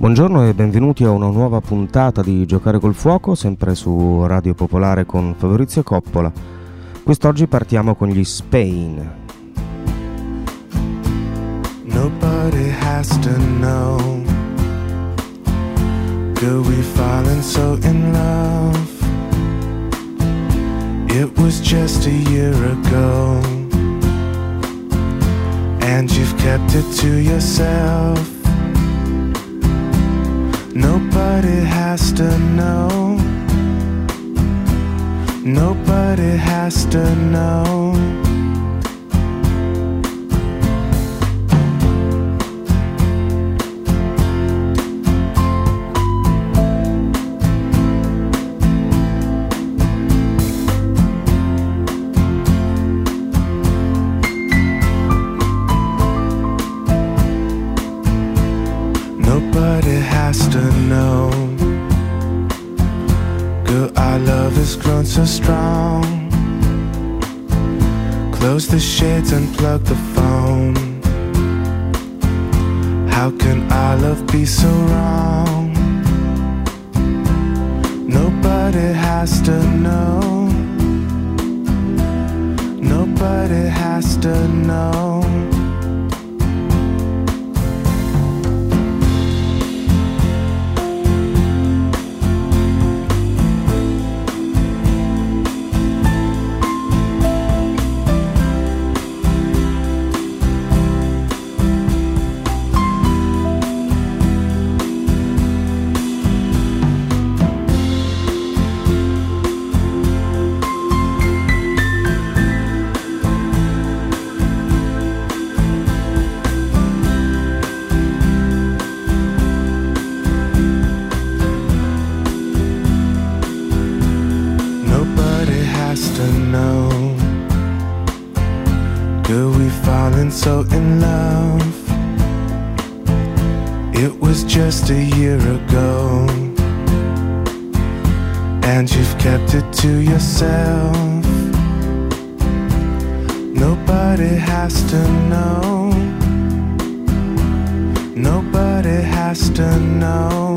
Buongiorno e benvenuti a una nuova puntata di Giocare col Fuoco, sempre su Radio Popolare con Fabrizio Coppola. Quest'oggi partiamo con gli Spain. Nobody has to know. Girl, we've fallen so in love. It was just a year ago, and you've kept it to yourself. Nobody has to know. Nobody has to know. Nobody has to know. Girl, our love has grown so strong. Close the shades and plug the phone. How can our love be so wrong? Nobody has to know. Nobody has to know. So in love, it was just a year ago, and you've kept it to yourself. Nobody has to know. Nobody has to know.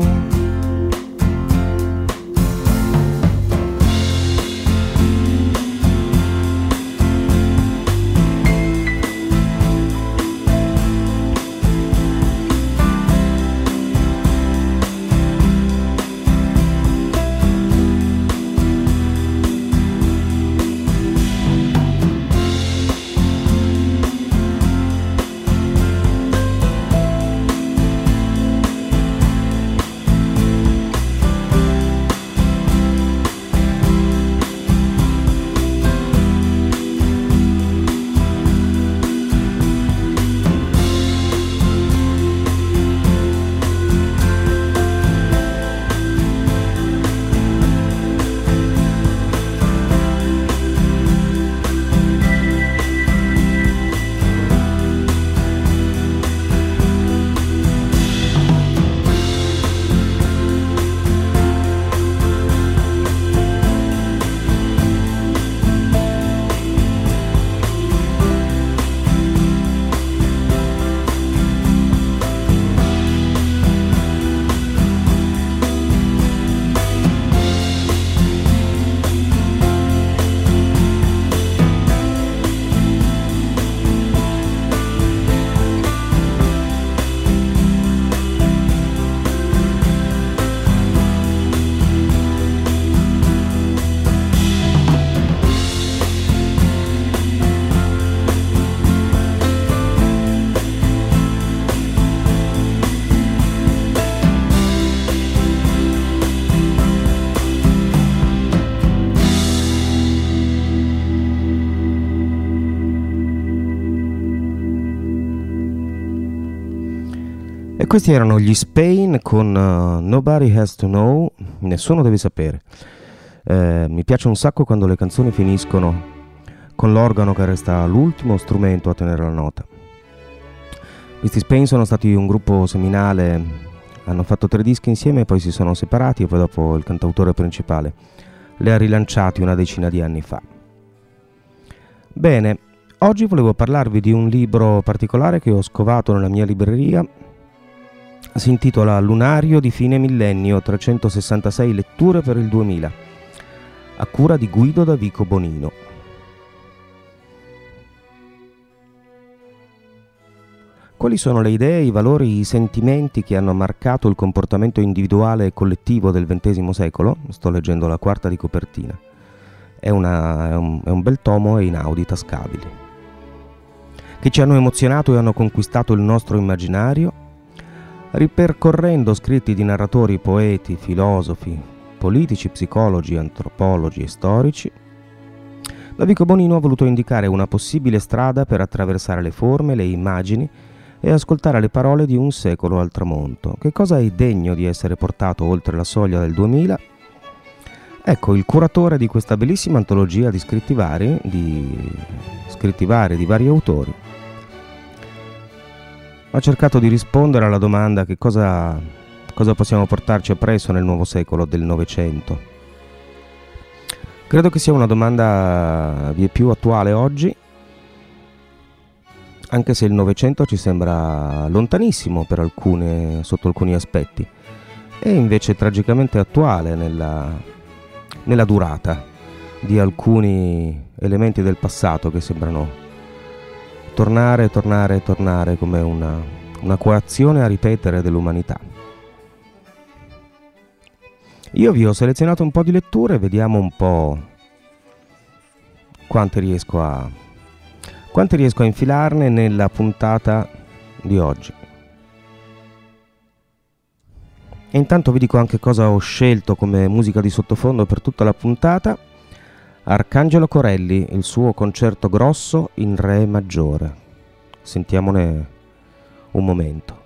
E questi erano gli Spain con Nobody Has to Know, nessuno deve sapere. Mi piace un sacco quando le canzoni finiscono con l'organo che resta l'ultimo strumento a tenere la nota. Questi Spain sono stati un gruppo seminale, hanno fatto 3 dischi insieme, poi si sono separati e poi dopo il cantautore principale li ha rilanciati una decina di anni fa. Bene, oggi volevo parlarvi di un libro particolare che ho scovato nella mia libreria Si intitola Lunario di fine millennio, 366 letture per il 2000, a cura di Guido da Vico Bonino. Quali sono le idee, i valori, i sentimenti che hanno marcato il comportamento individuale e collettivo del XX secolo? Sto leggendo la quarta di copertina. È un bel tomo e inaudi tascabili. Che ci hanno emozionato e hanno conquistato il nostro immaginario, ripercorrendo scritti di narratori, poeti, filosofi, politici, psicologi, antropologi e storici. Davico Bonino ha voluto indicare una possibile strada per attraversare le forme, le immagini e ascoltare le parole di un secolo al tramonto. Che cosa è degno di essere portato oltre la soglia del 2000? Ecco, il curatore di questa bellissima antologia di scritti vari di vari autori ha cercato di rispondere alla domanda: che cosa possiamo portarci appresso nel nuovo secolo del Novecento? Credo che sia una domanda vieppiù attuale oggi, anche se il Novecento ci sembra lontanissimo sotto alcuni aspetti, è invece tragicamente attuale nella durata di alcuni elementi del passato che sembrano tornare come una coazione a ripetere dell'umanità. Io vi ho selezionato un po' di letture, vediamo un po' quante riesco a infilarne nella puntata di oggi. E intanto vi dico anche cosa ho scelto come musica di sottofondo per tutta la puntata. Arcangelo Corelli, il suo concerto grosso in re maggiore. Sentiamone un momento.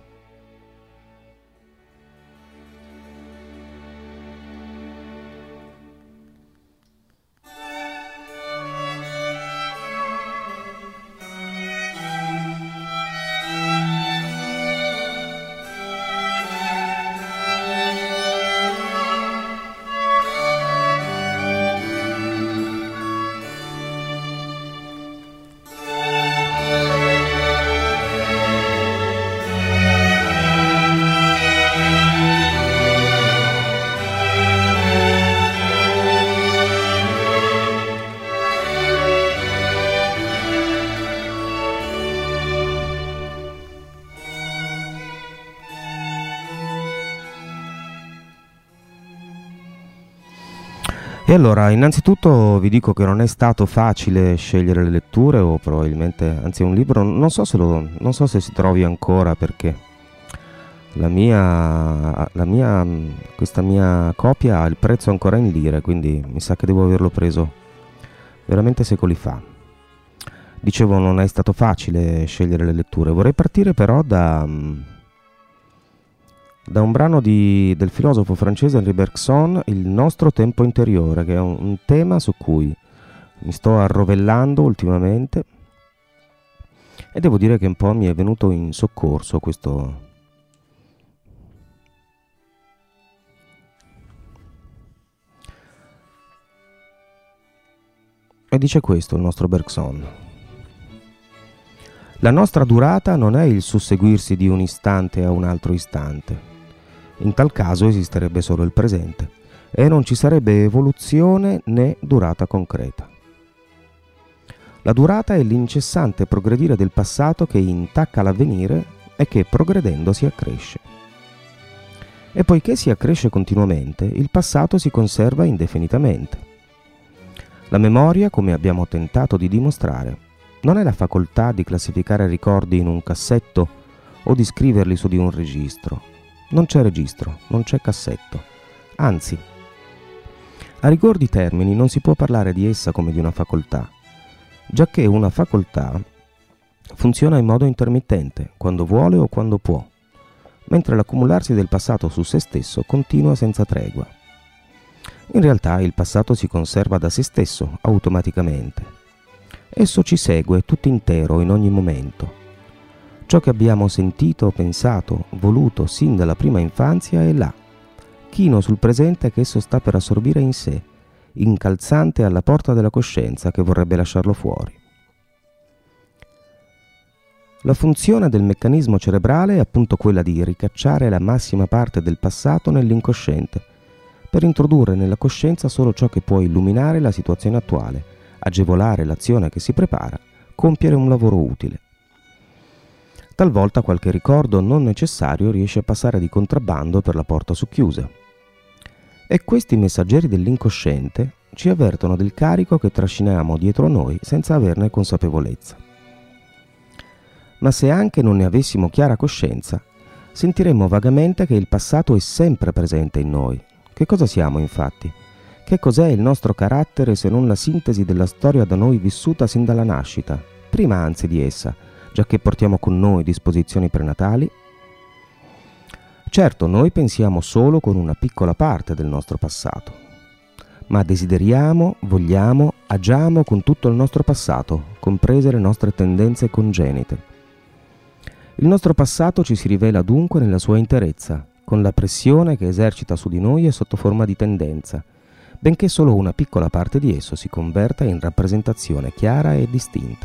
E allora, innanzitutto vi dico che non è stato facile scegliere le letture, o probabilmente, anzi un libro, non so se si trovi ancora, perché questa mia copia ha il prezzo ancora in lire, quindi mi sa che devo averlo preso veramente secoli fa. Dicevo, non è stato facile scegliere le letture. Vorrei partire però da un brano del filosofo francese Henri Bergson, Il nostro tempo interiore, che è un tema su cui mi sto arrovellando ultimamente, e devo dire che un po' mi è venuto in soccorso questo. E dice questo il nostro Bergson: la nostra durata non è il susseguirsi di un istante a un altro istante. In tal caso esisterebbe solo il presente e non ci sarebbe evoluzione né durata concreta. La durata è l'incessante progredire del passato che intacca l'avvenire e che progredendo si accresce. E poiché si accresce continuamente, il passato si conserva indefinitamente. La memoria, come abbiamo tentato di dimostrare, non è la facoltà di classificare ricordi in un cassetto o di scriverli su di un registro. Non c'è registro, non c'è cassetto. Anzi, a rigor di termini non si può parlare di essa come di una facoltà, giacché una facoltà funziona in modo intermittente, quando vuole o quando può, mentre l'accumularsi del passato su se stesso continua senza tregua. In realtà il passato si conserva da se stesso, automaticamente. Esso ci segue tutto intero in ogni momento. Ciò che abbiamo sentito, pensato, voluto sin dalla prima infanzia è là, chino sul presente che esso sta per assorbire in sé, incalzante alla porta della coscienza che vorrebbe lasciarlo fuori. La funzione del meccanismo cerebrale è appunto quella di ricacciare la massima parte del passato nell'incosciente, per introdurre nella coscienza solo ciò che può illuminare la situazione attuale, agevolare l'azione che si prepara, compiere un lavoro utile. Talvolta qualche ricordo non necessario riesce a passare di contrabbando per la porta socchiusa. E questi messaggeri dell'incosciente ci avvertono del carico che trasciniamo dietro a noi senza averne consapevolezza. Ma se anche non ne avessimo chiara coscienza, sentiremmo vagamente che il passato è sempre presente in noi. Che cosa siamo, infatti? Che cos'è il nostro carattere se non la sintesi della storia da noi vissuta sin dalla nascita, prima anzi di essa, giacché portiamo con noi disposizioni prenatali? Certo, noi pensiamo solo con una piccola parte del nostro passato, ma desideriamo, vogliamo, agiamo con tutto il nostro passato, comprese le nostre tendenze congenite. Il nostro passato ci si rivela dunque nella sua interezza, con la pressione che esercita su di noi e sotto forma di tendenza, benché solo una piccola parte di esso si converta in rappresentazione chiara e distinta.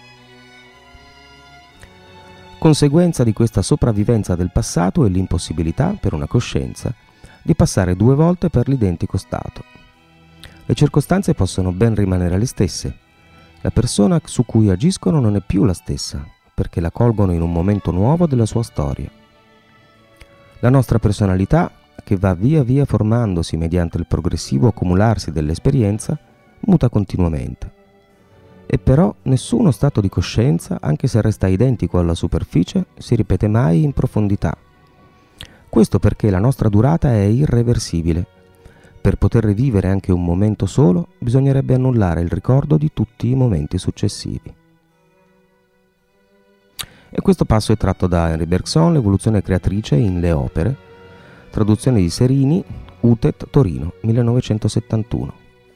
Conseguenza di questa sopravvivenza del passato è l'impossibilità, per una coscienza, di passare 2 volte per l'identico stato. Le circostanze possono ben rimanere le stesse. La persona su cui agiscono non è più la stessa, perché la colgono in un momento nuovo della sua storia. La nostra personalità, che va via via formandosi mediante il progressivo accumularsi dell'esperienza, muta continuamente. E però nessuno stato di coscienza, anche se resta identico alla superficie, si ripete mai in profondità. Questo perché la nostra durata è irreversibile. Per poter rivivere anche un momento solo, bisognerebbe annullare il ricordo di tutti i momenti successivi. E questo passo è tratto da Henri Bergson, L'evoluzione creatrice in Le opere, traduzione di Serini, UTET, Torino, 1971.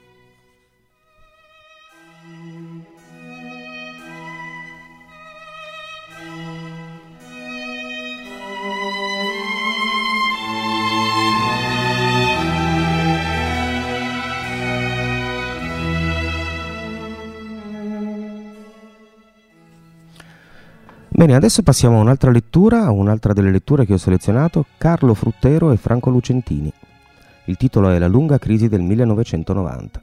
Bene, adesso passiamo a un'altra lettura, a un'altra delle letture che ho selezionato, Carlo Fruttero e Franco Lucentini. Il titolo è La lunga crisi del 1990.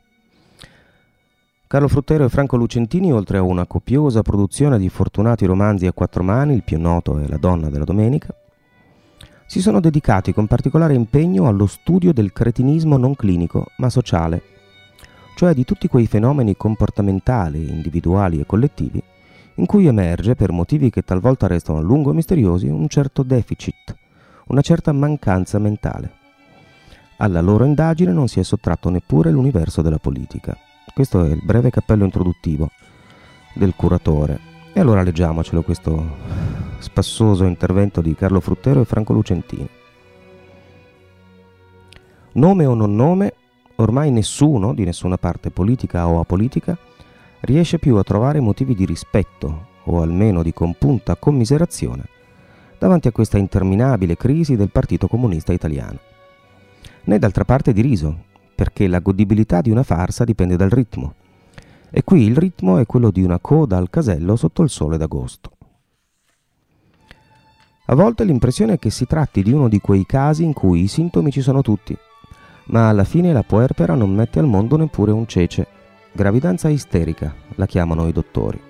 Carlo Fruttero e Franco Lucentini, oltre a una copiosa produzione di fortunati romanzi a 4 mani, il più noto è La donna della domenica, si sono dedicati con particolare impegno allo studio del cretinismo non clinico, ma sociale, cioè di tutti quei fenomeni comportamentali, individuali e collettivi, in cui emerge, per motivi che talvolta restano a lungo misteriosi, un certo deficit, una certa mancanza mentale. Alla loro indagine non si è sottratto neppure l'universo della politica. Questo è il breve cappello introduttivo del curatore. E allora leggiamocelo questo spassoso intervento di Carlo Fruttero e Franco Lucentini. Nome o non nome, ormai nessuno, di nessuna parte politica o apolitica, riesce più a trovare motivi di rispetto, o almeno di compunta commiserazione, davanti a questa interminabile crisi del Partito Comunista Italiano. Né d'altra parte di riso, perché la godibilità di una farsa dipende dal ritmo, e qui il ritmo è quello di una coda al casello sotto il sole d'agosto. A volte l'impressione è che si tratti di uno di quei casi in cui i sintomi ci sono tutti, ma alla fine la puerpera non mette al mondo neppure un cece. Gravidanza isterica, la chiamano i dottori.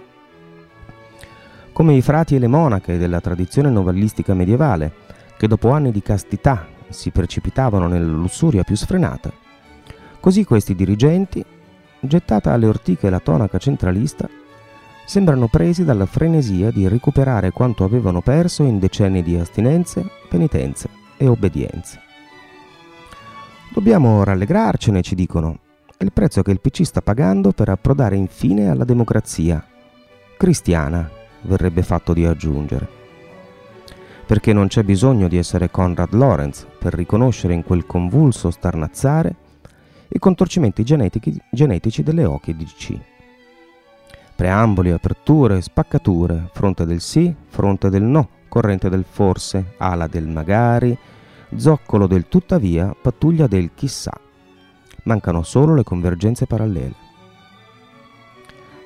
Come i frati e le monache della tradizione novellistica medievale, che dopo anni di castità si precipitavano nella lussuria più sfrenata, così questi dirigenti, gettata alle ortiche la tonaca centralista, sembrano presi dalla frenesia di recuperare quanto avevano perso in decenni di astinenze, penitenze e obbedienze. Dobbiamo rallegrarcene, ci dicono, è il prezzo che il PC sta pagando per approdare infine alla democrazia cristiana, verrebbe fatto di aggiungere. Perché non c'è bisogno di essere Konrad Lorenz per riconoscere in quel convulso starnazzare i contorcimenti genetici delle OCD. Preamboli, aperture, spaccature, fronte del sì, fronte del no, corrente del forse, ala del magari, zoccolo del tuttavia, pattuglia del chissà. Mancano solo le convergenze parallele.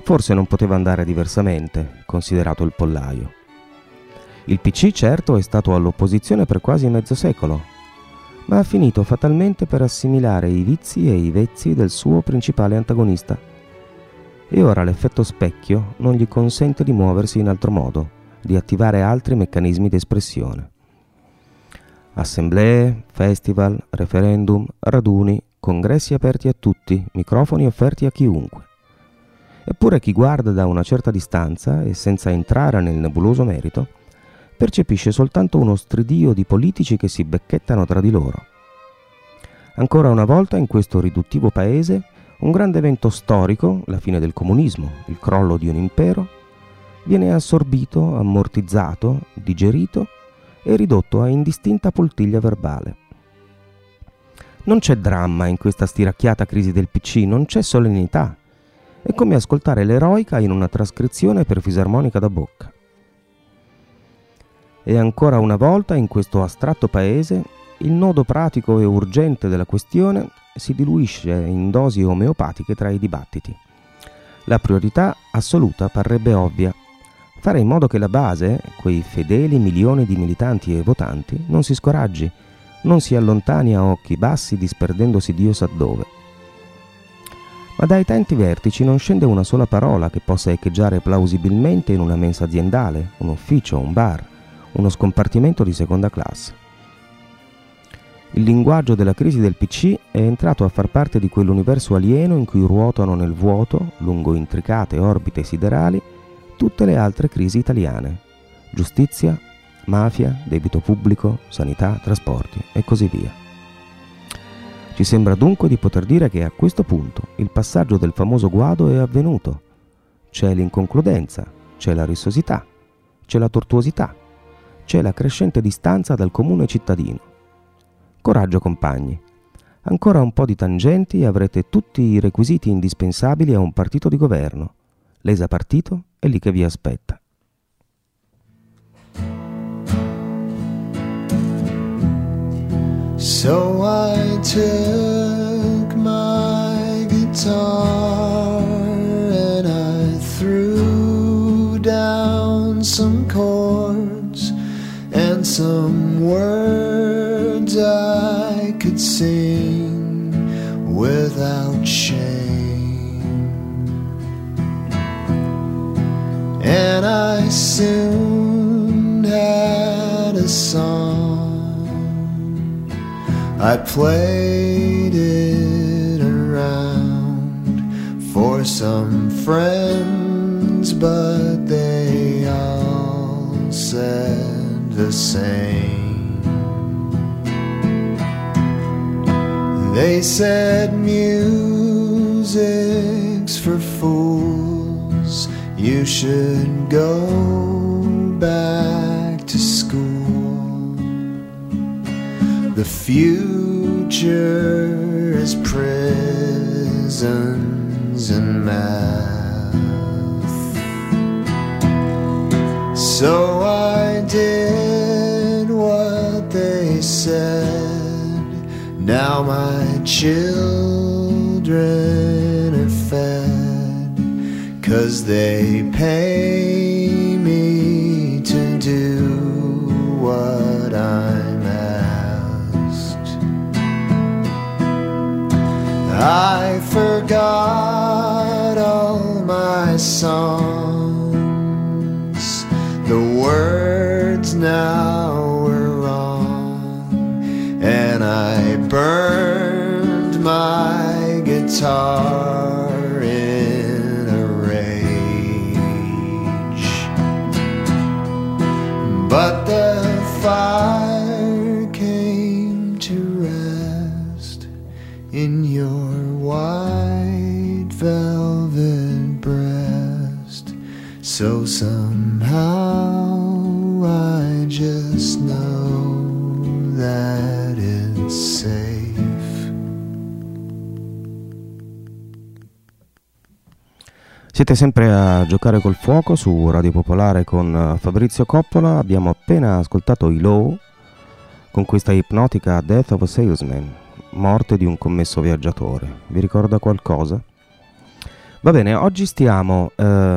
forse non poteva andare diversamente, considerato il pollaio. Il PC certo è stato all'opposizione per quasi mezzo secolo, ma ha finito fatalmente per assimilare i vizi e i vezzi del suo principale antagonista. E ora l'effetto specchio non gli consente di muoversi in altro modo, di attivare altri meccanismi di espressione. Assemblee, festival, referendum, raduni, congressi aperti a tutti, microfoni offerti a chiunque. Eppure chi guarda da una certa distanza e senza entrare nel nebuloso merito, percepisce soltanto uno stridio di politici che si becchettano tra di loro. Ancora una volta in questo riduttivo paese un grande evento storico, la fine del comunismo, il crollo di un impero, viene assorbito, ammortizzato, digerito e ridotto a indistinta poltiglia verbale. Non c'è dramma in questa stiracchiata crisi del PC, non c'è solennità. È come ascoltare l'eroica in una trascrizione per fisarmonica da bocca. E ancora una volta in questo astratto paese il nodo pratico e urgente della questione si diluisce in dosi omeopatiche tra i dibattiti. La priorità assoluta parrebbe ovvia: fare in modo che la base, quei fedeli milioni di militanti e votanti, non si scoraggi, non si allontani a occhi bassi disperdendosi Dio sa dove. Ma dai tanti vertici non scende una sola parola che possa echeggiare plausibilmente in una mensa aziendale, un ufficio, un bar, uno scompartimento di seconda classe. Il linguaggio della crisi del PC è entrato a far parte di quell'universo alieno in cui ruotano nel vuoto, lungo intricate orbite siderali, tutte le altre crisi italiane: giustizia, mafia, debito pubblico, sanità, trasporti e così via. Ci sembra dunque di poter dire che a questo punto il passaggio del famoso guado è avvenuto. C'è l'inconcludenza, c'è la rissosità, c'è la tortuosità, c'è la crescente distanza dal comune cittadino. Coraggio compagni, ancora un po' di tangenti e avrete tutti i requisiti indispensabili a un partito di governo. L'esa partito è lì che vi aspetta. So I took my guitar and I threw down some chords and some words I could sing without shame. And I soon had a song. I played it around for some friends, but they all said the same. They said music's for fools, you should go back to school. The future is prisons and math. So I did what they said. Now my children are fed, 'cause they pay me to do what I'm asked. I forgot all my songs, the words now were wrong, and I burned my guitar in a rage. But the fire came to rest in your white velvet breast. So somehow I just know that it's safe. Siete sempre a Giocare col fuoco su Radio Popolare con Fabrizio Coppola. Abbiamo appena ascoltato i Low con questa ipnotica Death of a Salesman, morte di un commesso viaggiatore. Vi ricorda qualcosa? Va bene, oggi stiamo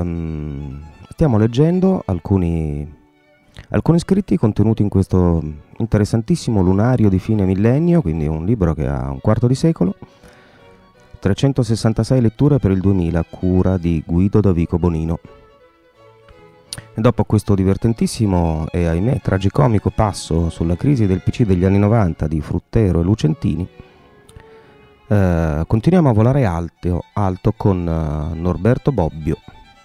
leggendo alcuni scritti contenuti in questo interessantissimo lunario di fine millennio, quindi un libro che ha un quarto di secolo, 366 letture per il 2000, a cura di Guido Davico Bonino. E dopo questo divertentissimo e ahimè tragicomico passo sulla crisi del PC degli anni 90 di Fruttero e Lucentini, continuiamo a volare alto con Norberto Bobbio.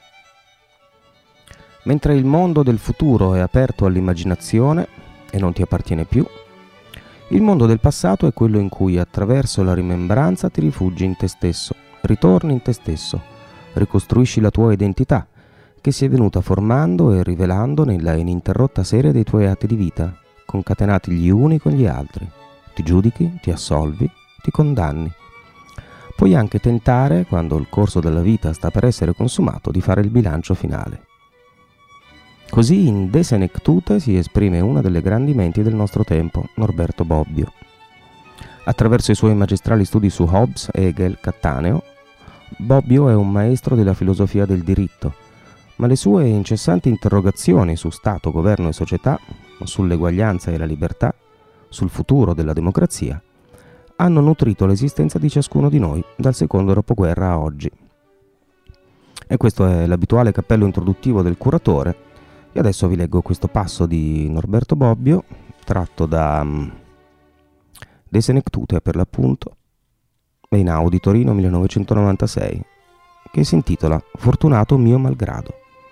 Mentre il mondo del futuro è aperto all'immaginazione e non ti appartiene più, il mondo del passato è quello in cui attraverso la rimembranza ti rifugi in te stesso, ritorni in te stesso, ricostruisci la tua identità che si è venuta formando e rivelando nella ininterrotta serie dei tuoi atti di vita, concatenati gli uni con gli altri. Ti giudichi, ti assolvi, ti condanni. Puoi anche tentare, quando il corso della vita sta per essere consumato, di fare il bilancio finale. Così in De Senectute si esprime una delle grandi menti del nostro tempo, Norberto Bobbio. Attraverso i suoi magistrali studi su Hobbes, Hegel, Cattaneo, Bobbio è un maestro della filosofia del diritto, ma le sue incessanti interrogazioni su Stato, governo e società, sull'eguaglianza e la libertà, sul futuro della democrazia, hanno nutrito l'esistenza di ciascuno di noi dal secondo dopoguerra a oggi. E questo è l'abituale cappello introduttivo del curatore. E adesso vi leggo questo passo di Norberto Bobbio, tratto da De Senectute per l'appunto, Einaudi Torino 1996, che si intitola Fortunato mio malgrado.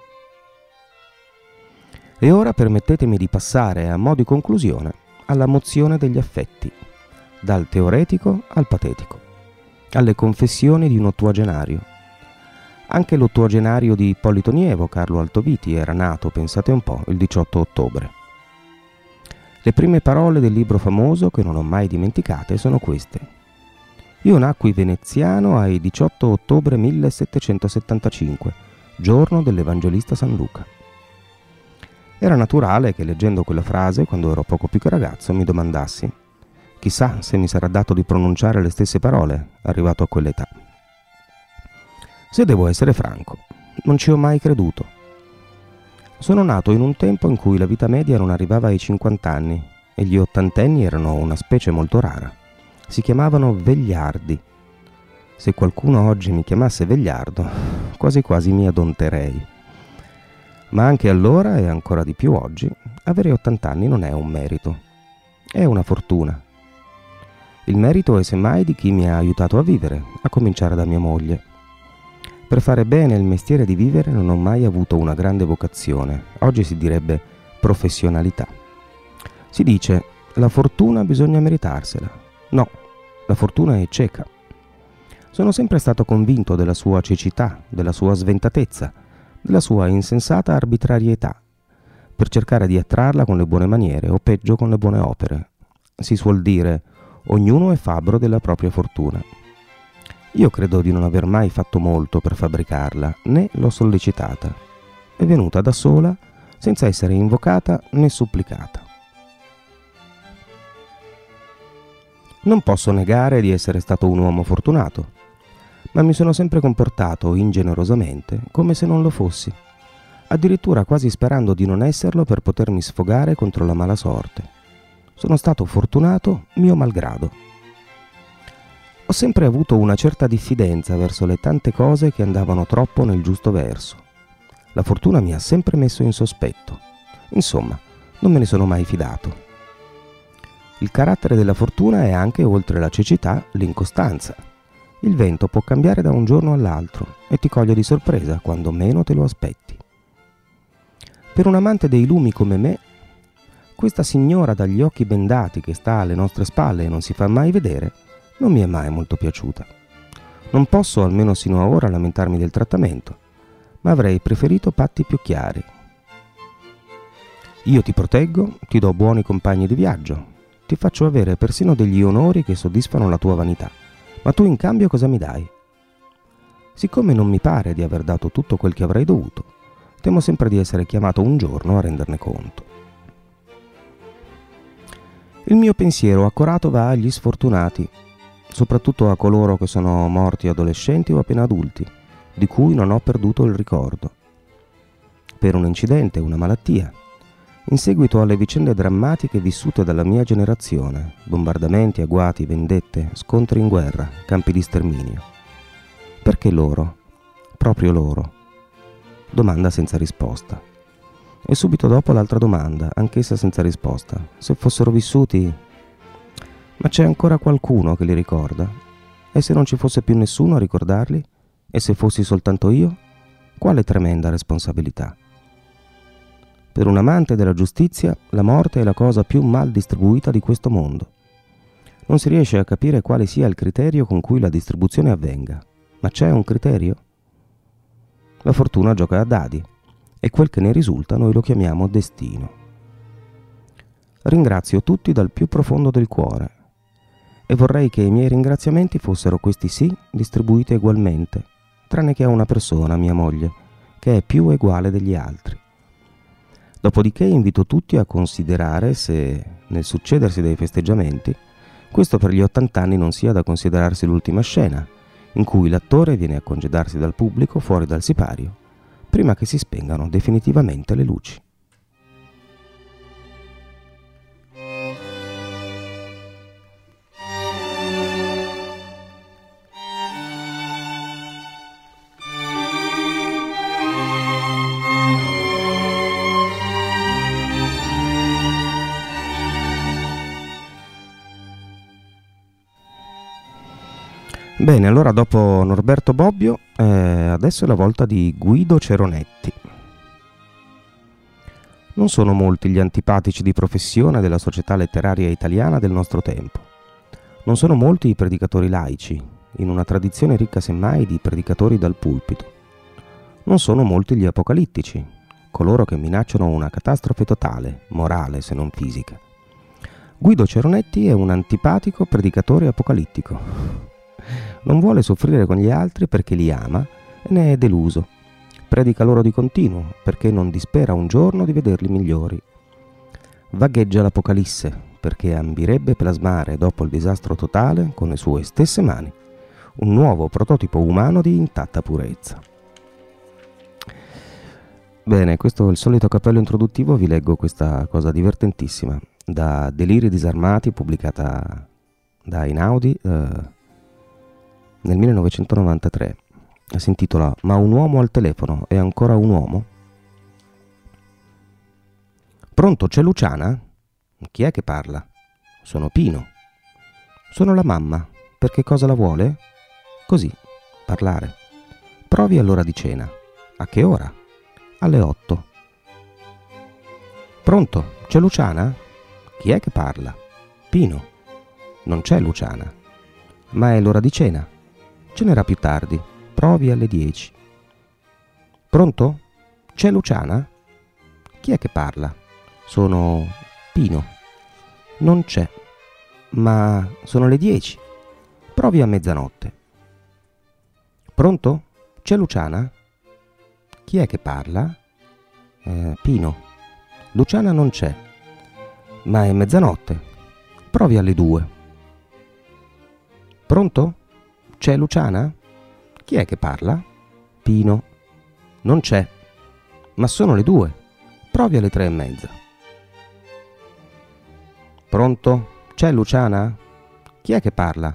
E ora permettetemi di passare a mo' di conclusione alla mozione degli affetti, dal teoretico al patetico, alle confessioni di un ottuagenario. Anche l'ottuagenario di Ippolito Nievo, Carlo Altoviti, era nato, pensate un po', il 18 ottobre. Le prime parole del libro famoso, che non ho mai dimenticate, sono queste. Io nacqui veneziano ai 18 ottobre 1775, giorno dell'Evangelista San Luca. Era naturale che, leggendo quella frase, quando ero poco più che ragazzo, mi domandassi: chissà se mi sarà dato di pronunciare le stesse parole, arrivato a quell'età. Se devo essere franco, non ci ho mai creduto. Sono nato in un tempo in cui la vita media non arrivava ai 50 anni e gli ottantenni erano una specie molto rara. Si chiamavano vegliardi. Se qualcuno oggi mi chiamasse vegliardo, quasi quasi mi adonterei. Ma anche allora, e ancora di più oggi, avere 80 anni non è un merito, è una fortuna. Il merito è semmai di chi mi ha aiutato a vivere, a cominciare da mia moglie. Per fare bene il mestiere di vivere non ho mai avuto una grande vocazione, oggi si direbbe professionalità. Si dice, la fortuna bisogna meritarsela. No, la fortuna è cieca. Sono sempre stato convinto della sua cecità, della sua sventatezza, della sua insensata arbitrarietà, per cercare di attrarla con le buone maniere o peggio con le buone opere. Si suol dire, ognuno è fabbro della propria fortuna. Io credo di non aver mai fatto molto per fabbricarla, né l'ho sollecitata. È venuta da sola, senza essere invocata né supplicata. Non posso negare di essere stato un uomo fortunato, ma mi sono sempre comportato ingenerosamente come se non lo fossi, addirittura quasi sperando di non esserlo per potermi sfogare contro la mala sorte. Sono stato fortunato mio malgrado. Ho sempre avuto una certa diffidenza verso le tante cose che andavano troppo nel giusto verso. La fortuna mi ha sempre messo in sospetto. Insomma, non me ne sono mai fidato. Il carattere della fortuna è anche, oltre la cecità, l'incostanza. Il vento può cambiare da un giorno all'altro e ti coglie di sorpresa quando meno te lo aspetti. Per un amante dei lumi come me, questa signora dagli occhi bendati che sta alle nostre spalle e non si fa mai vedere, non mi è mai molto piaciuta. Non posso, almeno sino a ora, lamentarmi del trattamento, ma avrei preferito patti più chiari. Io ti proteggo, ti do buoni compagni di viaggio, ti faccio avere persino degli onori che soddisfano la tua vanità, ma tu in cambio cosa mi dai? Siccome non mi pare di aver dato tutto quel che avrei dovuto, temo sempre di essere chiamato un giorno a renderne conto. Il mio pensiero accorato va agli sfortunati, soprattutto a coloro che sono morti adolescenti o appena adulti, di cui non ho perduto il ricordo. Per un incidente, una malattia, in seguito alle vicende drammatiche vissute dalla mia generazione, bombardamenti, agguati, vendette, scontri in guerra, campi di sterminio. Perché loro? Proprio loro? Domanda senza risposta. E subito dopo l'altra domanda, anch'essa senza risposta. Se fossero vissuti... Ma c'è ancora qualcuno che li ricorda? E se non ci fosse più nessuno a ricordarli? E se fossi soltanto io? Quale tremenda responsabilità! Per un amante della giustizia, la morte è la cosa più mal distribuita di questo mondo. Non si riesce a capire quale sia il criterio con cui la distribuzione avvenga. Ma c'è un criterio? La fortuna gioca a dadi, e quel che ne risulta noi lo chiamiamo destino. Ringrazio tutti dal più profondo del cuore, e vorrei che i miei ringraziamenti fossero questi sì distribuiti egualmente, tranne che a una persona, mia moglie, che è più uguale degli altri. Dopodiché invito tutti a considerare se, nel succedersi dei festeggiamenti, questo per gli 80 anni non sia da considerarsi l'ultima scena, in cui l'attore viene a congedarsi dal pubblico fuori dal sipario, prima che si spengano definitivamente le luci. Bene, allora dopo Norberto Bobbio, adesso è la volta di Guido Ceronetti. Non sono molti gli antipatici di professione della società letteraria italiana del nostro tempo. Non sono molti i predicatori laici, in una tradizione ricca semmai di predicatori dal pulpito. Non sono molti gli apocalittici, coloro che minacciano una catastrofe totale, morale se non fisica. Guido Ceronetti è un antipatico predicatore apocalittico. Non vuole soffrire con gli altri perché li ama e ne è deluso. Predica loro di continuo perché non dispera un giorno di vederli migliori. Vagheggia l'Apocalisse perché ambirebbe plasmare dopo il disastro totale, con le sue stesse mani, un nuovo prototipo umano di intatta purezza. Bene, questo è il solito cappello introduttivo, vi leggo questa cosa divertentissima da Deliri disarmati, pubblicata da Einaudi nel 1993. Si intitola Ma un uomo al telefono è ancora un uomo? Pronto, c'è Luciana? Chi è che parla? Sono Pino. Sono la mamma. Per che cosa la vuole? Così, parlare. Provi all'ora di cena. A che ora? Alle 8. Pronto, c'è Luciana? Chi è che parla? Pino. Non c'è Luciana. Ma è l'ora di cena. Cenerà più tardi. Provi alle 10. Pronto? C'è Luciana? Chi è che parla? Sono Pino. Non c'è. Ma sono le 10. Provi a mezzanotte. Pronto? C'è Luciana? Chi è che parla? Pino. Luciana non c'è. Ma è mezzanotte. Provi alle 2. Pronto? C'è Luciana? Chi è che parla? Pino. Non c'è. Ma sono le 2. Provi alle 3:30. Pronto? C'è Luciana? Chi è che parla?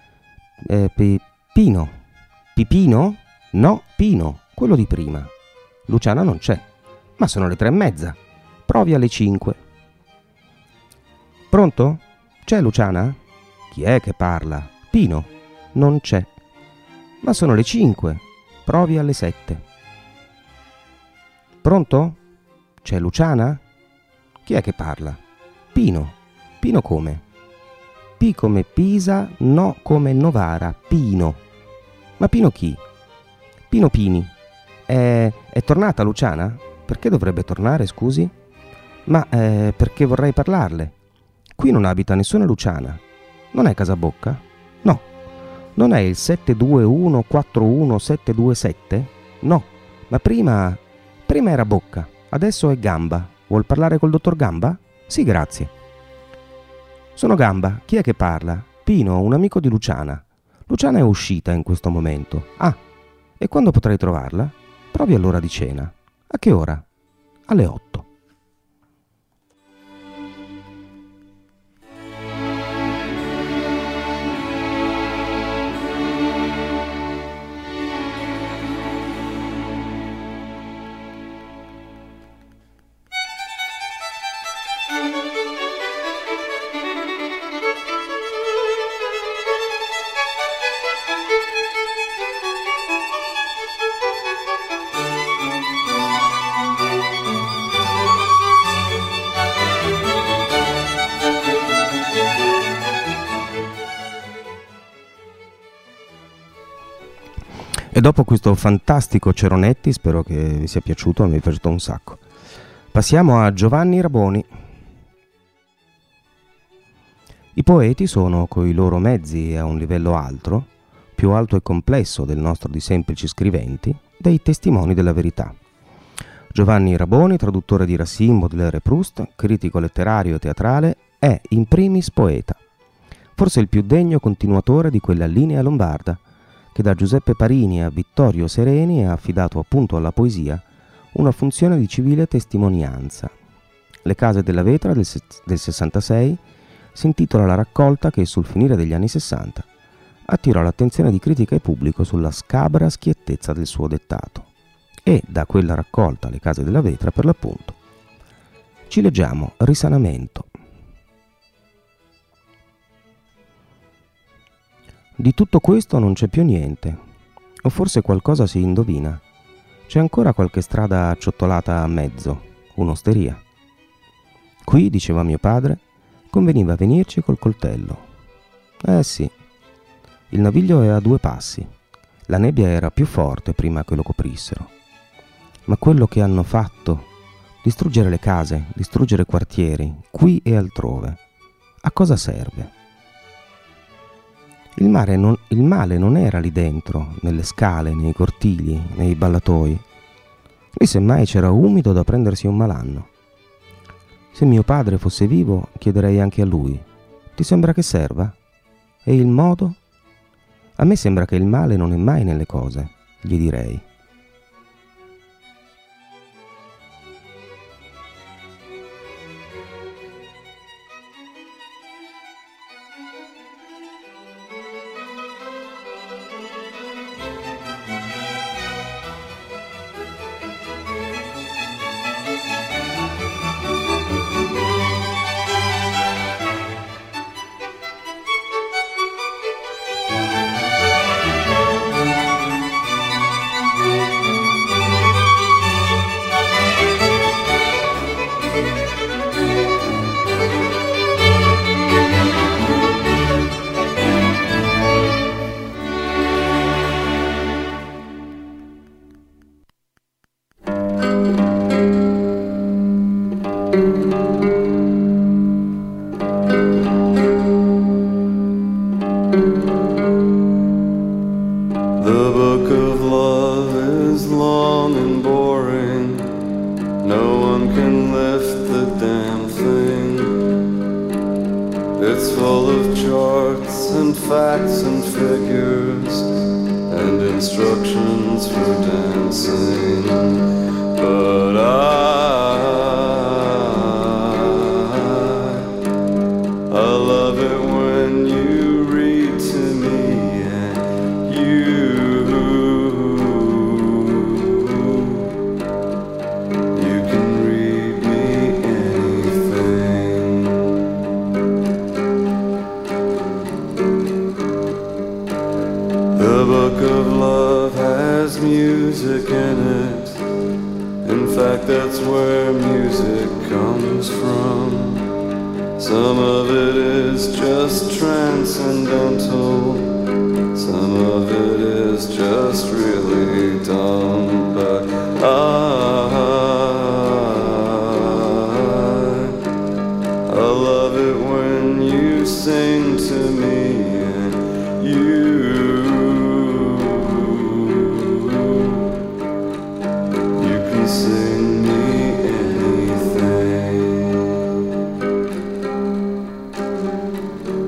Pino. Pipino? No, Pino, quello di prima. Luciana non c'è. Ma sono le 3:30. Provi alle 5. Pronto? C'è Luciana? Chi è che parla? Pino. Non c'è. Ma sono le 5. Provi alle 7. Pronto? C'è Luciana? Chi è che parla? Pino. Pino come? P come Pisa, no come Novara. Pino. Ma Pino chi? Pino Pini. È tornata Luciana? Perché dovrebbe tornare, scusi? Ma perché vorrei parlarle. Qui non abita nessuna Luciana. Non è Casabocca? No. Non è il 721-41727? No. Ma prima era Bocca. Adesso è Gamba. Vuol parlare col dottor Gamba? Sì, grazie. Sono Gamba. Chi è che parla? Pino, un amico di Luciana. Luciana è uscita in questo momento. Ah, E quando potrai trovarla? Proprio all'ora di cena. A che ora? Alle 8. E dopo questo fantastico Ceronetti, spero che vi sia piaciuto, mi è piaciuto un sacco. Passiamo a Giovanni Raboni. I poeti sono, coi loro mezzi e a un livello altro, più alto e complesso del nostro di semplici scriventi, dei testimoni della verità. Giovanni Raboni, traduttore di Racine, Baudelaire e Proust, critico letterario e teatrale, è in primis poeta, forse il più degno continuatore di quella linea lombarda che da Giuseppe Parini a Vittorio Sereni ha affidato appunto alla poesia una funzione di civile testimonianza. Le case della Vetra del 66 si intitola la raccolta che sul finire degli anni 60 attirò l'attenzione di critica e pubblico sulla scabra schiettezza del suo dettato. E da quella raccolta, Le case della Vetra, per l'appunto, ci leggiamo Risanamento. Di tutto questo non c'è più niente, o forse qualcosa si indovina. C'è ancora qualche strada acciottolata a mezzo, un'osteria. Qui, diceva mio padre, conveniva venirci col coltello. Sì, il naviglio è a 2 passi. La nebbia era più forte prima che lo coprissero. Ma quello che hanno fatto, distruggere le case, distruggere quartieri, qui e altrove, a cosa serve? Il male non era lì dentro, nelle scale, nei cortili, nei ballatoi. Lì semmai c'era umido da prendersi un malanno. Se mio padre fosse vivo, chiederei anche a lui: ti sembra che serva? E il modo? A me sembra che il male non è mai nelle cose, gli direi.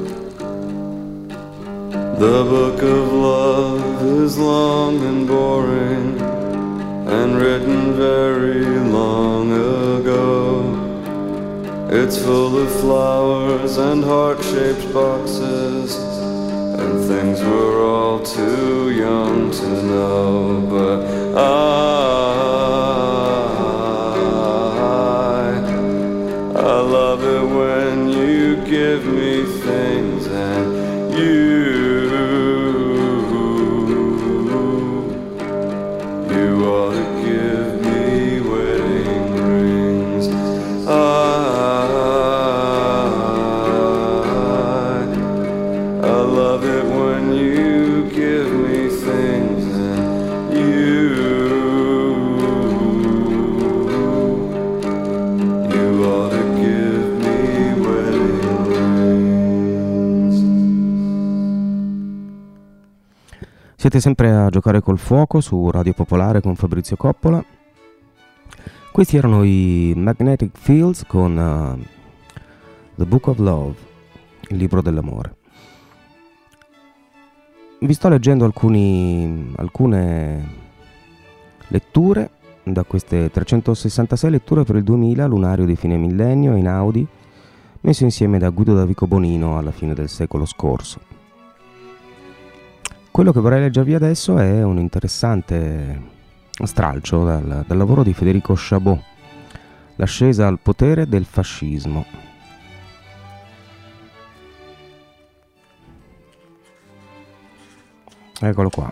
The book of love is long and boring. written very long ago. It's full of flowers and heart-shaped boxes and things we're all too young to know. But I love it when you give me things and you ought to give me wedding rings. I love it when you give me things and you ought to give me wedding rings. Siete sempre a giocare col fuoco su Radio Popolare con Fabrizio Coppola. Questi erano i Magnetic Fields con The Book of Love, il libro dell'amore. Vi sto leggendo alcune letture da queste 366 letture per il 2000, lunario di fine millennio in Audi, messo insieme da Guido Davico Bonino alla fine del secolo scorso. Quello che vorrei leggervi adesso è un interessante stralcio dal lavoro di Federico Chabot, L'ascesa al potere del fascismo. Eccolo qua.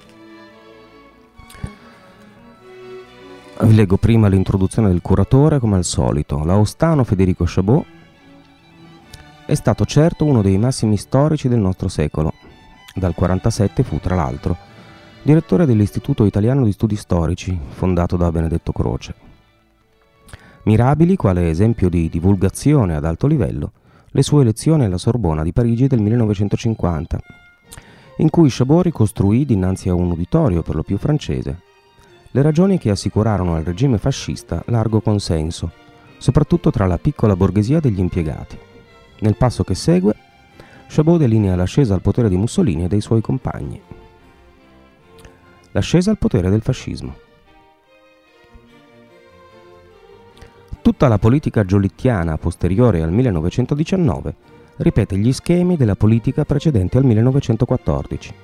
Vi leggo prima l'introduzione del curatore, come al solito. L'aostano Federico Chabot è stato certo uno dei massimi storici del nostro secolo. Dal 1947 fu, tra l'altro, direttore dell'Istituto Italiano di Studi Storici, fondato da Benedetto Croce. Mirabili, quale esempio di divulgazione ad alto livello, le sue lezioni alla Sorbona di Parigi del 1950, in cui Chabot ricostruì dinanzi a un uditorio per lo più francese le ragioni che assicurarono al regime fascista largo consenso, soprattutto tra la piccola borghesia degli impiegati. Nel passo che segue, Chabot delinea l'ascesa al potere di Mussolini e dei suoi compagni. L'ascesa al potere del fascismo. Tutta la politica giolittiana posteriore al 1919 ripete gli schemi della politica precedente al 1914.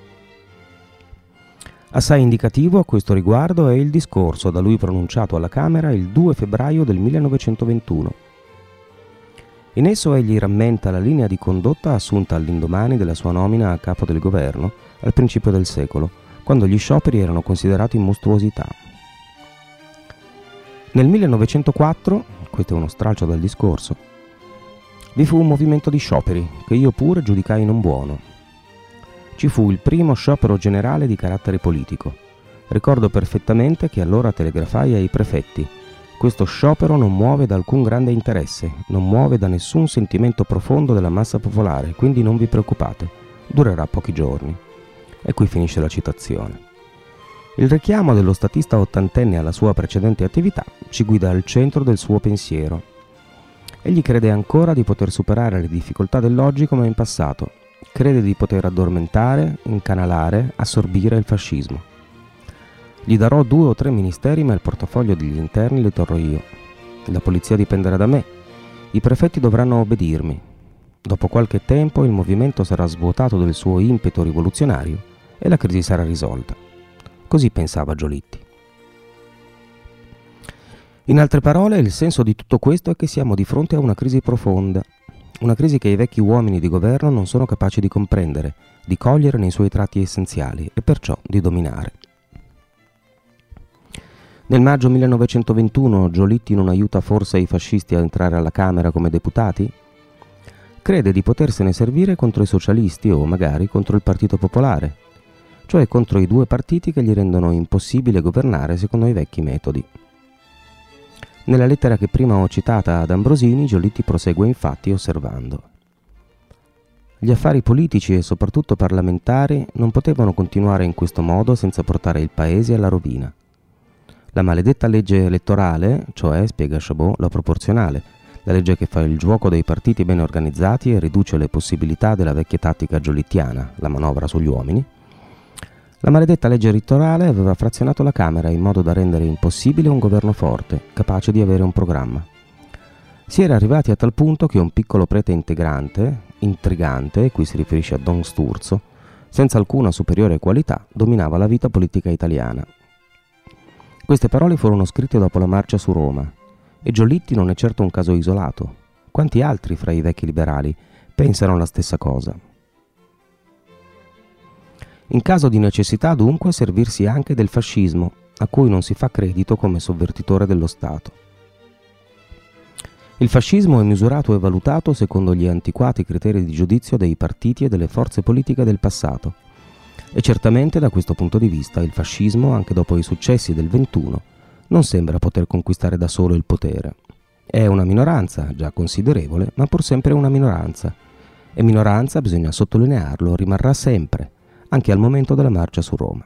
Assai indicativo a questo riguardo è il discorso da lui pronunciato alla Camera il 2 febbraio del 1921. In esso egli rammenta la linea di condotta assunta all'indomani della sua nomina a capo del governo al principio del secolo, quando gli scioperi erano considerati mostruosità. Nel 1904, questo è uno stralcio dal discorso, vi fu un movimento di scioperi che io pure giudicai non buono. Ci fu il primo sciopero generale di carattere politico. Ricordo perfettamente che allora telegrafai ai prefetti: questo sciopero non muove da alcun grande interesse, non muove da nessun sentimento profondo della massa popolare, quindi non vi preoccupate, durerà pochi giorni. E qui finisce la citazione. Il richiamo dello statista ottantenne alla sua precedente attività ci guida al centro del suo pensiero. Egli crede ancora di poter superare le difficoltà dell'oggi come in passato, crede di poter addormentare, incanalare, assorbire il fascismo. Gli darò 2 o 3 ministeri, ma il portafoglio degli interni li terrò io. La polizia dipenderà da me. I prefetti dovranno obbedirmi. Dopo qualche tempo il movimento sarà svuotato del suo impeto rivoluzionario e la crisi sarà risolta. Così pensava Giolitti. In altre parole, il senso di tutto questo è che siamo di fronte a una crisi profonda, una crisi che i vecchi uomini di governo non sono capaci di comprendere, di cogliere nei suoi tratti essenziali e perciò di dominare. Nel maggio 1921 Giolitti non aiuta forse i fascisti a entrare alla Camera come deputati? Crede di potersene servire contro i socialisti o magari contro il Partito Popolare, cioè contro i 2 partiti che gli rendono impossibile governare secondo i vecchi metodi. Nella lettera che prima ho citata ad Ambrosini, Giolitti prosegue infatti osservando: gli affari politici e soprattutto parlamentari non potevano continuare in questo modo senza portare il paese alla rovina. La maledetta legge elettorale, cioè, spiega Chabot, la proporzionale, la legge che fa il gioco dei partiti ben organizzati e riduce le possibilità della vecchia tattica giolittiana, la manovra sugli uomini, La maledetta legge elettorale aveva frazionato la Camera in modo da rendere impossibile un governo forte, capace di avere un programma. Si era arrivati a tal punto che un piccolo prete intrigante, qui si riferisce a Don Sturzo, senza alcuna superiore qualità, dominava la vita politica italiana. Queste parole furono scritte dopo la marcia su Roma, e Giolitti non è certo un caso isolato. Quanti altri fra i vecchi liberali pensano la stessa cosa? In caso di necessità, dunque, servirsi anche del fascismo, a cui non si fa credito come sovvertitore dello Stato. Il fascismo è misurato e valutato secondo gli antiquati criteri di giudizio dei partiti e delle forze politiche del passato. E certamente da questo punto di vista il fascismo, anche dopo i successi del 21, non sembra poter conquistare da solo il potere. È una minoranza, già considerevole, ma pur sempre una minoranza. E minoranza, bisogna sottolinearlo, rimarrà sempre, anche al momento della marcia su Roma.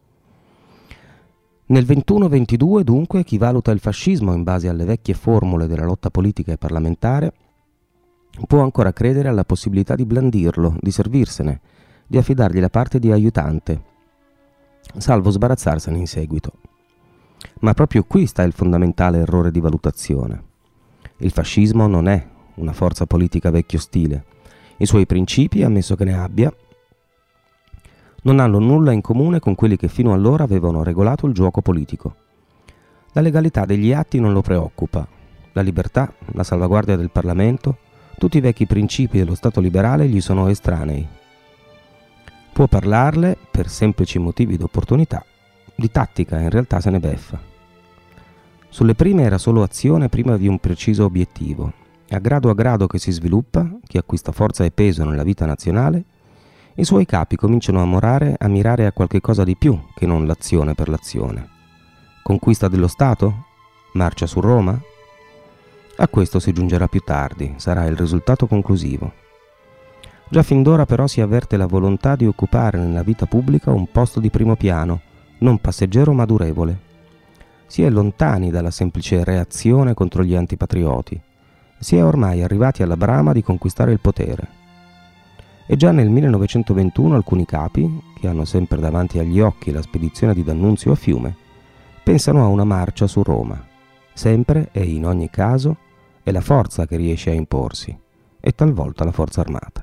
Nel 21-22, dunque, chi valuta il fascismo in base alle vecchie formule della lotta politica e parlamentare può ancora credere alla possibilità di blandirlo, di servirsene, di affidargli la parte di aiutante, salvo sbarazzarsene in seguito. Ma proprio qui sta il fondamentale errore di valutazione. Il fascismo non è una forza politica vecchio stile. I suoi principi, ammesso che ne abbia, non hanno nulla in comune con quelli che fino allora avevano regolato il gioco politico. La legalità degli atti non lo preoccupa. La libertà, la salvaguardia del Parlamento, tutti i vecchi principi dello Stato liberale gli sono estranei. Può parlarle, per semplici motivi d'opportunità, di tattica in realtà se ne beffa. Sulle prime era solo azione prima di un preciso obiettivo. A grado che si sviluppa, che acquista forza e peso nella vita nazionale, i suoi capi cominciano a mirare a qualche cosa di più che non l'azione per l'azione. Conquista dello Stato? Marcia su Roma? A questo si giungerà più tardi, sarà il risultato conclusivo. Già fin d'ora però si avverte la volontà di occupare nella vita pubblica un posto di primo piano, non passeggero ma durevole. Si è lontani dalla semplice reazione contro gli antipatrioti. Si è ormai arrivati alla brama di conquistare il potere. E già nel 1921 alcuni capi, che hanno sempre davanti agli occhi la spedizione di D'Annunzio a Fiume, pensano a una marcia su Roma. Sempre e in ogni caso è la forza che riesce a imporsi, e talvolta la forza armata.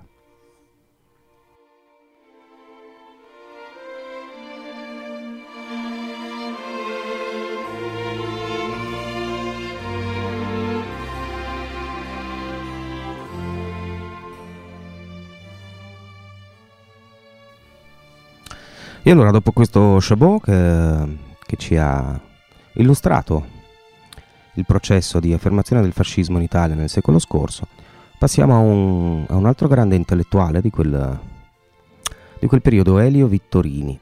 E allora, dopo questo Chabot che ci ha illustrato il processo di affermazione del fascismo in Italia nel secolo scorso, passiamo a un altro grande intellettuale di quel periodo, Elio Vittorini.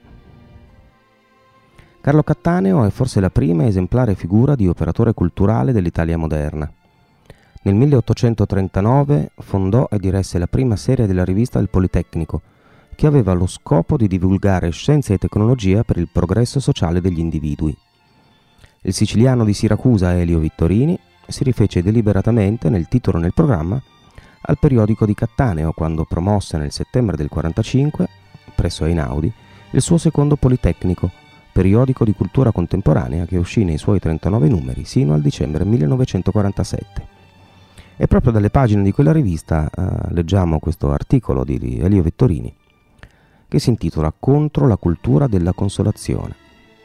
Carlo Cattaneo è forse la prima esemplare figura di operatore culturale dell'Italia moderna. Nel 1839 fondò e diresse la prima serie della rivista Il Politecnico, che aveva lo scopo di divulgare scienza e tecnologia per il progresso sociale degli individui. Il siciliano di Siracusa Elio Vittorini si rifece deliberatamente nel titolo e nel programma al periodico di Cattaneo quando promosse nel settembre del 45, presso Einaudi, il suo secondo Politecnico, periodico di cultura contemporanea che uscì nei suoi 39 numeri sino al dicembre 1947. E proprio dalle pagine di quella rivista leggiamo questo articolo di Elio Vittorini, che si intitola Contro la cultura della consolazione.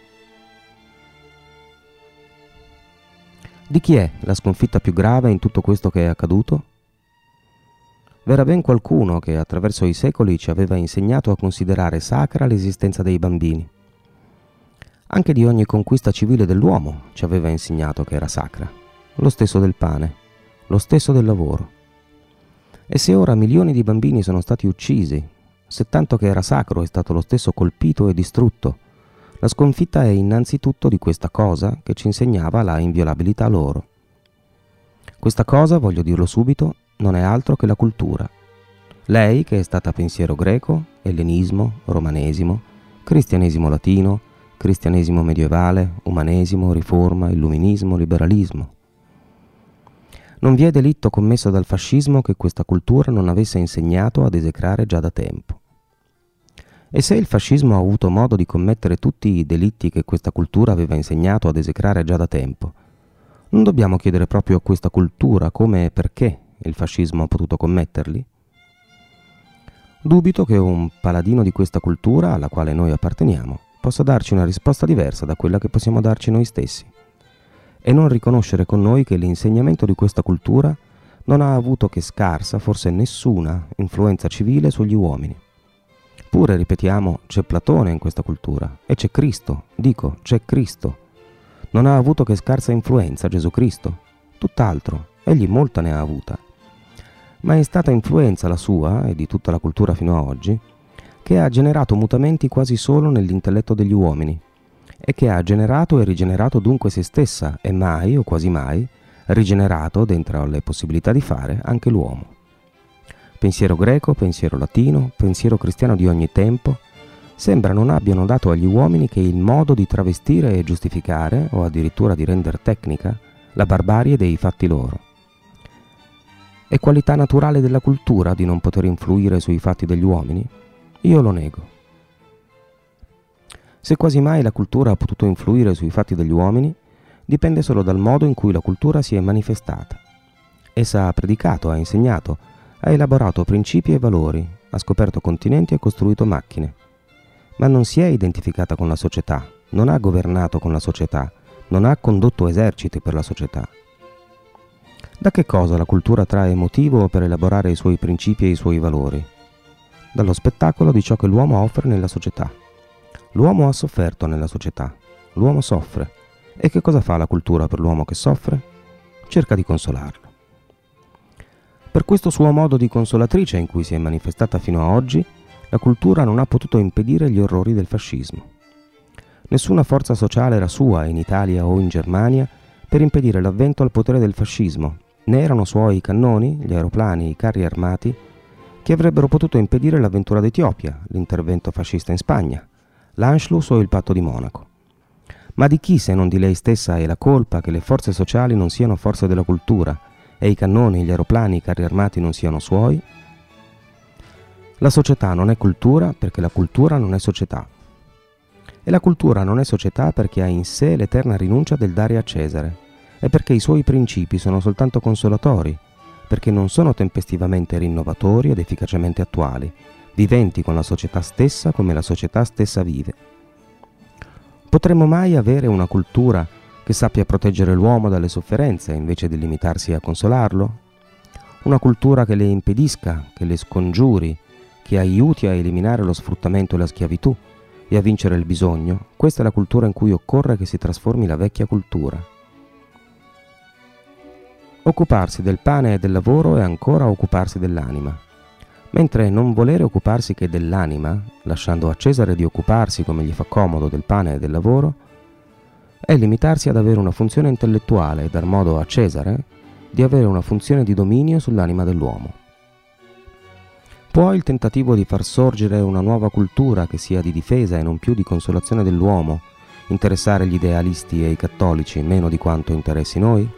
Di chi è la sconfitta più grave in tutto questo che è accaduto? V'era ben qualcuno che attraverso i secoli ci aveva insegnato a considerare sacra l'esistenza dei bambini. Anche di ogni conquista civile dell'uomo ci aveva insegnato che era sacra, lo stesso del pane, lo stesso del lavoro. E se ora milioni di bambini sono stati uccisi, se tanto che era sacro è stato lo stesso colpito e distrutto, la sconfitta è innanzitutto di questa cosa che ci insegnava la inviolabilità loro. Questa cosa, voglio dirlo subito, non è altro che la cultura. Lei, che è stata pensiero greco, ellenismo, romanesimo, cristianesimo latino, cristianesimo medievale, umanesimo, riforma, illuminismo, liberalismo. Non vi è delitto commesso dal fascismo che questa cultura non avesse insegnato ad esecrare già da tempo. E se il fascismo ha avuto modo di commettere tutti i delitti che questa cultura aveva insegnato ad esecrare già da tempo, non dobbiamo chiedere proprio a questa cultura come e perché il fascismo ha potuto commetterli? Dubito che un paladino di questa cultura alla quale noi apparteniamo possa darci una risposta diversa da quella che possiamo darci noi stessi e non riconoscere con noi che l'insegnamento di questa cultura non ha avuto che scarsa, forse nessuna, influenza civile sugli uomini. Pure, ripetiamo, c'è Platone in questa cultura e c'è Cristo, dico, c'è Cristo. Non ha avuto che scarsa influenza Gesù Cristo? Tutt'altro, egli molta ne ha avuta. Ma è stata influenza la sua, e di tutta la cultura fino a oggi, che ha generato mutamenti quasi solo nell'intelletto degli uomini, e che ha generato e rigenerato dunque se stessa, e mai, o quasi mai, rigenerato, dentro le possibilità di fare, anche l'uomo. Pensiero greco, pensiero latino, pensiero cristiano di ogni tempo, sembra non abbiano dato agli uomini che il modo di travestire e giustificare, o addirittura di rendere tecnica, la barbarie dei fatti loro. È qualità naturale della cultura di non poter influire sui fatti degli uomini? Io lo nego. Se quasi mai la cultura ha potuto influire sui fatti degli uomini, dipende solo dal modo in cui la cultura si è manifestata. Essa ha predicato, ha insegnato, ha elaborato principi e valori, ha scoperto continenti e costruito macchine. Ma non si è identificata con la società, non ha governato con la società, non ha condotto eserciti per la società. Da che cosa la cultura trae motivo per elaborare i suoi principi e i suoi valori? Dallo spettacolo di ciò che l'uomo offre nella società. L'uomo ha sofferto nella società, l'uomo soffre. E che cosa fa la cultura per l'uomo che soffre? Cerca di consolarlo. Per questo suo modo di consolatrice in cui si è manifestata fino a oggi, la cultura non ha potuto impedire gli orrori del fascismo. Nessuna forza sociale era sua in Italia o in Germania per impedire l'avvento al potere del fascismo, né erano suoi i cannoni, gli aeroplani, i carri armati che avrebbero potuto impedire l'avventura d'Etiopia, l'intervento fascista in Spagna, l'Anschluss o il patto di Monaco. Ma di chi se non di lei stessa è la colpa che le forze sociali non siano forze della cultura e i cannoni, gli aeroplani, i carri armati non siano suoi? La società non è cultura perché la cultura non è società. E la cultura non è società perché ha in sé l'eterna rinuncia del dare a Cesare e perché i suoi principi sono soltanto consolatori, perché non sono tempestivamente rinnovatori ed efficacemente attuali, viventi con la società stessa come la società stessa vive. Potremmo mai avere una cultura che sappia proteggere l'uomo dalle sofferenze invece di limitarsi a consolarlo? Una cultura che le impedisca, che le scongiuri, che aiuti a eliminare lo sfruttamento e la schiavitù e a vincere il bisogno? Questa è la cultura in cui occorre che si trasformi la vecchia cultura. Occuparsi del pane e del lavoro è ancora occuparsi dell'anima, mentre non volere occuparsi che dell'anima, lasciando a Cesare di occuparsi come gli fa comodo del pane e del lavoro, è limitarsi ad avere una funzione intellettuale e dar modo a Cesare di avere una funzione di dominio sull'anima dell'uomo. Può il tentativo di far sorgere una nuova cultura che sia di difesa e non più di consolazione dell'uomo interessare gli idealisti e i cattolici meno di quanto interessi noi?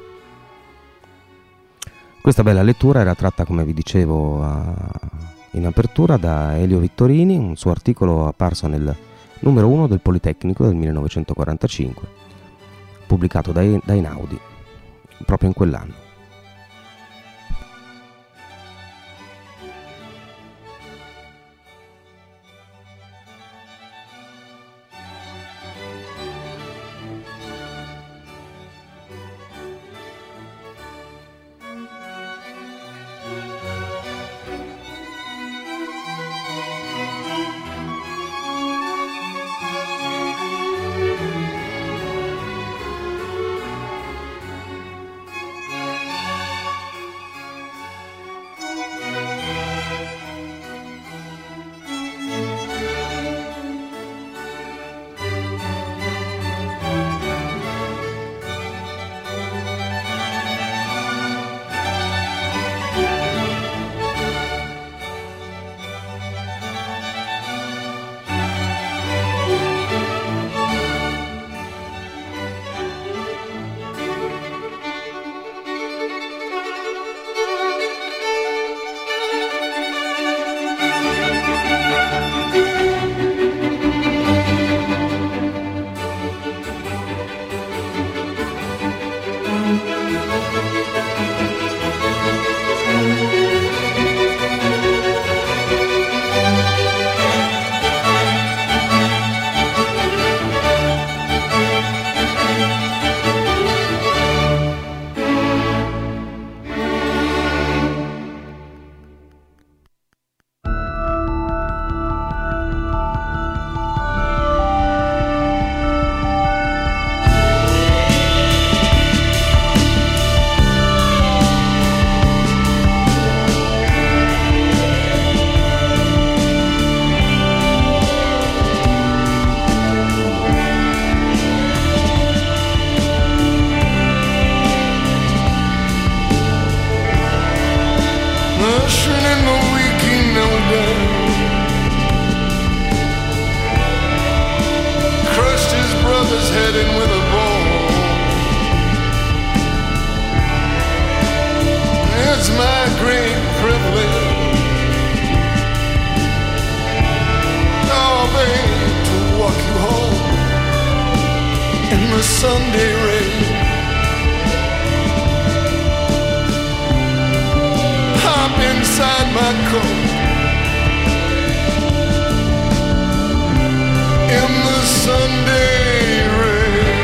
Questa bella lettura era tratta, come vi dicevo in apertura, da Elio Vittorini, un suo articolo apparso nel numero 1 del Politecnico del 1945, pubblicato da Einaudi, proprio in quell'anno. God's heading with a bone. It's my great privilege, oh babe, to walk you home in the Sunday rain. Hop inside my coat in the Sunday rain.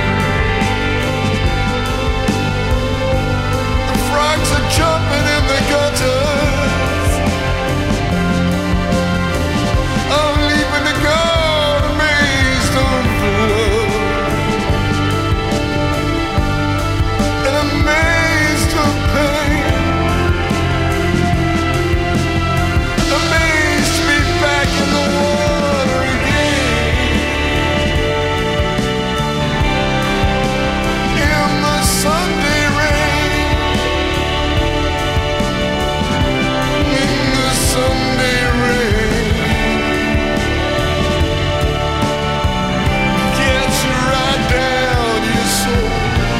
The frogs are jumping in the gutters. I'm leaving to go to Maidstone Flood. And I'm amazed to pain, amazed to be back in the water again. In the Sunday rain, in the Sunday rain, gets you right down your soul.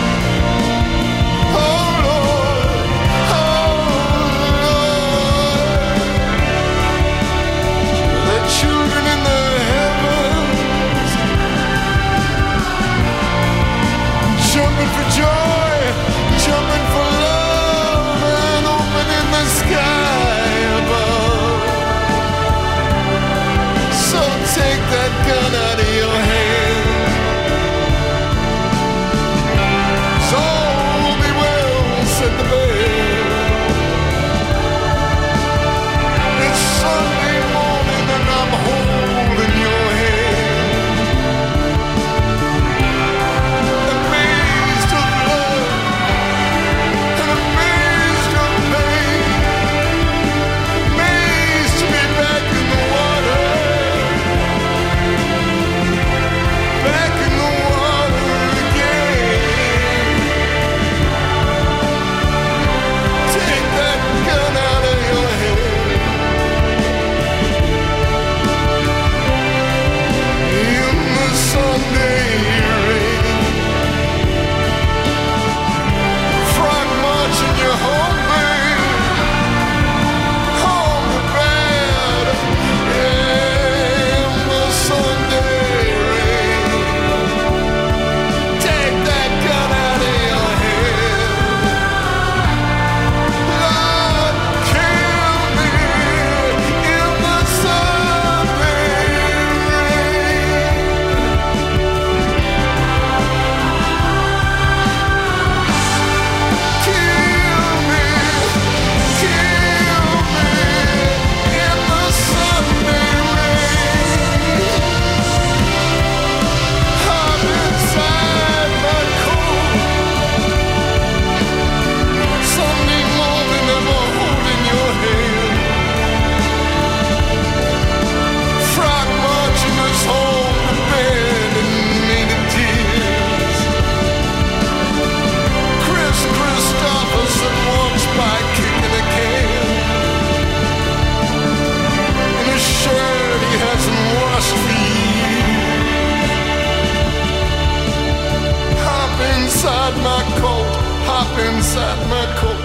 Oh Lord, oh Lord, the children in the heavens jumping for joy, jumping for love, and opening the sky above. So take that gun out of your hand. So all be well, said the bell. It's Sunday morning and I'm holding your hand. Amazed of love and amazed of pain. Amazed to be back in the water. Back in the water again. Take that gun out of your head. In the Sunday rain, frog marching you home, babe, home to bed. In the Sunday rain, take that gun out of your head. Lord, kill me in the Sunday rain. Kill me in the Sunday rain. Hop inside my coat. Sunday morning, I'm holding your hand. Frog marching us home to bed in native tears. Chris Christopherson walks by kicking a can in a shirt he hasn't washed for years. Hop inside my coat, hop inside my coat.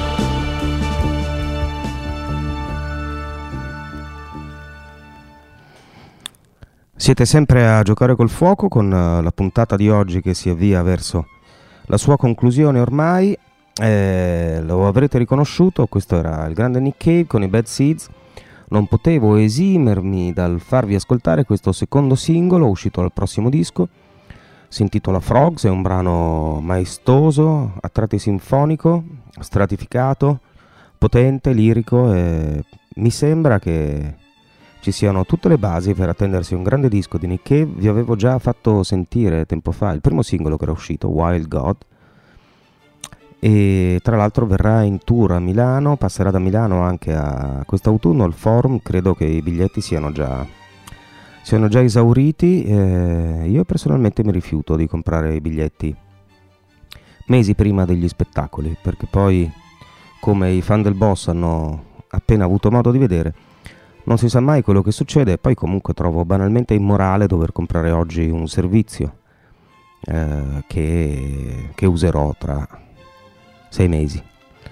Siete sempre a giocare col fuoco con la puntata di oggi che si avvia verso la sua conclusione ormai. Lo avrete riconosciuto, questo era il grande Nick Cave con i Bad Seeds. Non potevo esimermi dal farvi ascoltare questo secondo singolo uscito dal prossimo disco. Si intitola Frogs, è un brano maestoso, a tratti sinfonico, stratificato, potente, lirico, e mi sembra che ci siano tutte le basi per attendersi un grande disco di Nick Cave. Vi avevo già fatto sentire tempo fa il primo singolo che era uscito, Wild God, e tra l'altro verrà in tour a Milano, passerà da Milano anche a quest'autunno al Forum. Credo che i biglietti siano già esauriti. Io personalmente mi rifiuto di comprare i biglietti mesi prima degli spettacoli, perché poi, come i fan del Boss hanno appena avuto modo di vedere, non si sa mai quello che succede. E poi comunque trovo banalmente immorale dover comprare oggi un servizio che userò tra 6 mesi.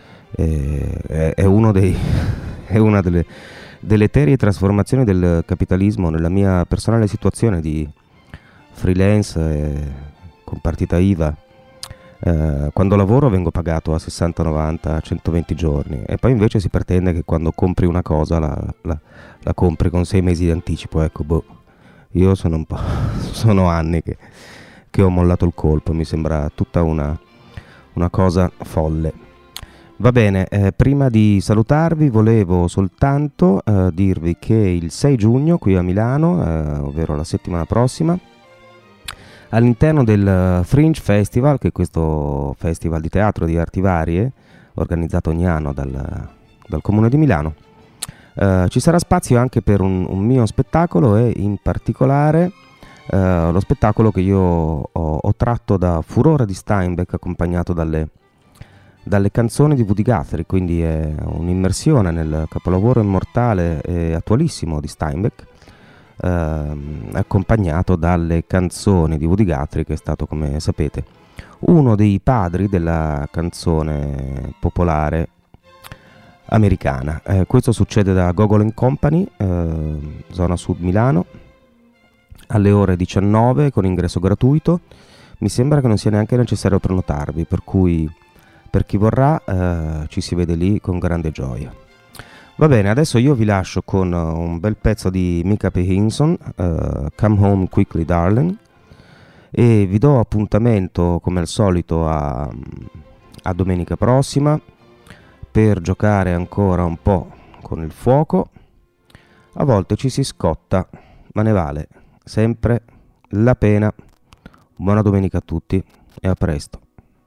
È uno dei è una delle deleterie trasformazioni del capitalismo nella mia personale situazione di freelance con partita IVA. Quando lavoro vengo pagato a 60, 90, 120 giorni e poi invece si pretende che quando compri una cosa la compri con 6 mesi di anticipo. Ecco, io sono anni che ho mollato il colpo, mi sembra tutta una cosa folle. Va bene, prima di salutarvi volevo soltanto dirvi che il 6 giugno qui a Milano, ovvero la settimana prossima, all'interno del Fringe Festival, che è questo festival di teatro di arti varie organizzato ogni anno dal Comune di Milano, ci sarà spazio anche per un mio spettacolo e in particolare lo spettacolo che io ho tratto da Furore di Steinbeck, accompagnato dalle canzoni di Woody Guthrie, quindi è un'immersione nel capolavoro immortale e attualissimo di Steinbeck, accompagnato dalle canzoni di Woody Guthrie, che è stato, come sapete, uno dei padri della canzone popolare americana. Questo succede da Gogol & Company, zona sud Milano, alle ore 19 con ingresso gratuito. Mi sembra che non sia neanche necessario prenotarvi, per cui per chi vorrà ci si vede lì con grande gioia. Va bene, adesso io vi lascio con un bel pezzo di Micah P. Hinson, Come Home Quickly Darling, e vi do appuntamento come al solito a domenica prossima per giocare ancora un po' con il fuoco. A volte ci si scotta, ma ne vale sempre la pena. Buona domenica a tutti e a presto.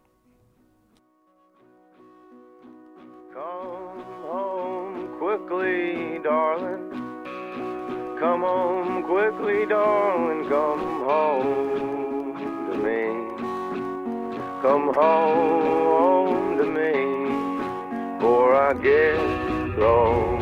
Quickly, darling, come home quickly, darling, come home to me. Come home to me, before I get grown.